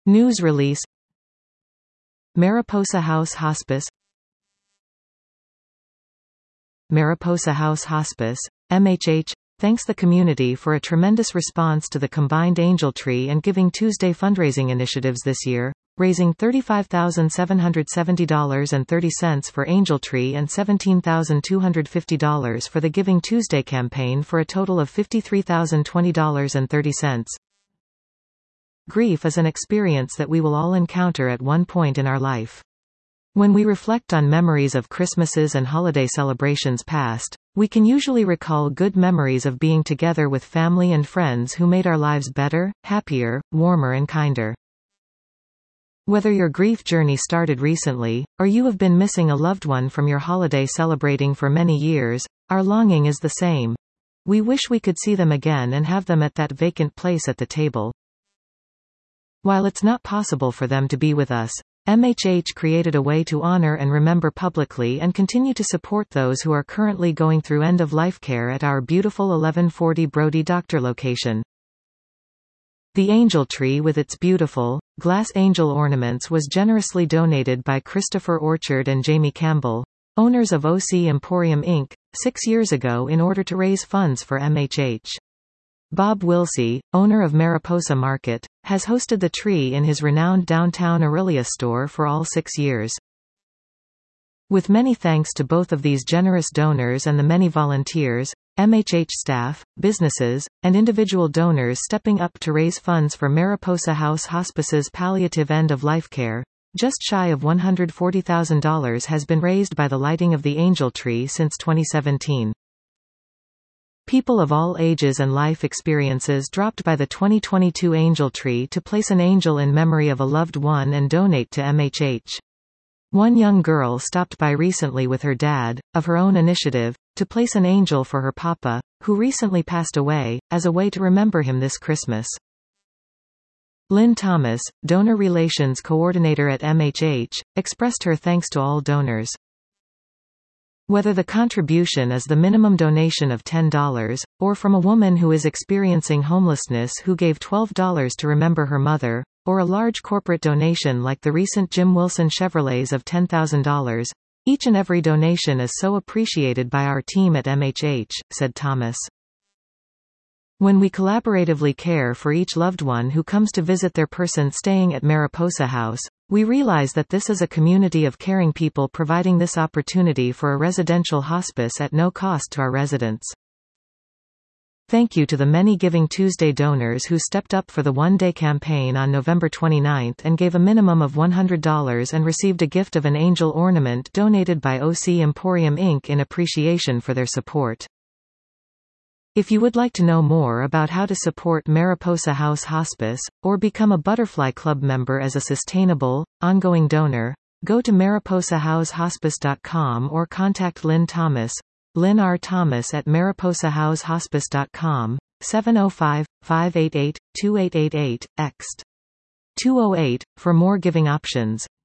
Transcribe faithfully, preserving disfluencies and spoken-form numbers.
News release. Mariposa House Hospice. Mariposa House Hospice, M H H, thanks the community for a tremendous response to the combined Angel Tree and Giving Tuesday fundraising initiatives this year, raising thirty-five thousand seven hundred seventy dollars and thirty cents for Angel Tree and seventeen thousand two hundred fifty dollars for the Giving Tuesday campaign for a total of fifty-three thousand twenty dollars and thirty cents. Grief is an experience that we will all encounter at one point in our life. When we reflect on memories of Christmases and holiday celebrations past, we can usually recall good memories of being together with family and friends who made our lives better, happier, warmer and kinder. Whether your grief journey started recently, or you have been missing a loved one from your holiday celebrating for many years, our longing is the same. We wish we could see them again and have them at that vacant place at the table. While it's not possible for them to be with us, M H H created a way to honor and remember publicly and continue to support those who are currently going through end-of-life care at our beautiful eleven forty Brody Doctor location. The Angel Tree with its beautiful, glass angel ornaments was generously donated by Christopher Orchard and Jamie Campbell, owners of O C Emporium Incorporated, six years ago in order to raise funds for M H H. Bob Wilsey, owner of Mariposa Market, has hosted the tree in his renowned downtown Aurelia store for all six years. With many thanks to both of these generous donors and the many volunteers, M H H staff, businesses, and individual donors stepping up to raise funds for Mariposa House Hospice's palliative end-of-life care, just shy of one hundred forty thousand dollars has been raised by the lighting of the Angel Tree since twenty seventeen. People of all ages and life experiences dropped by the twenty twenty-two Angel Tree to place an angel in memory of a loved one and donate to M H H. One young girl stopped by recently with her dad, of her own initiative, to place an angel for her papa, who recently passed away, as a way to remember him this Christmas. Lynn Thomas, Donor Relations Coordinator at M H H, expressed her thanks to all donors. Whether the contribution is the minimum donation of ten dollars, or from a woman who is experiencing homelessness who gave twelve dollars to remember her mother, or a large corporate donation like the recent Jim Wilson Chevrolets of ten thousand dollars, each and every donation is so appreciated by our team at M H H, said Thomas. When we collaboratively care for each loved one who comes to visit their person staying at Mariposa House, we realize that this is a community of caring people providing this opportunity for a residential hospice at no cost to our residents. Thank you to the many Giving Tuesday donors who stepped up for the one-day campaign on November twenty-ninth and gave a minimum of one hundred dollars and received a gift of an angel ornament donated by O C Emporium Incorporated in appreciation for their support. If you would like to know more about how to support Mariposa House Hospice, or become a Butterfly Club member as a sustainable, ongoing donor, go to mariposa house hospice dot com or contact Lynn Thomas, Lynn R. Thomas at mariposa house hospice dot com, seven oh five, five eight eight, two eight eight eight, ext. two oh eight, for more giving options.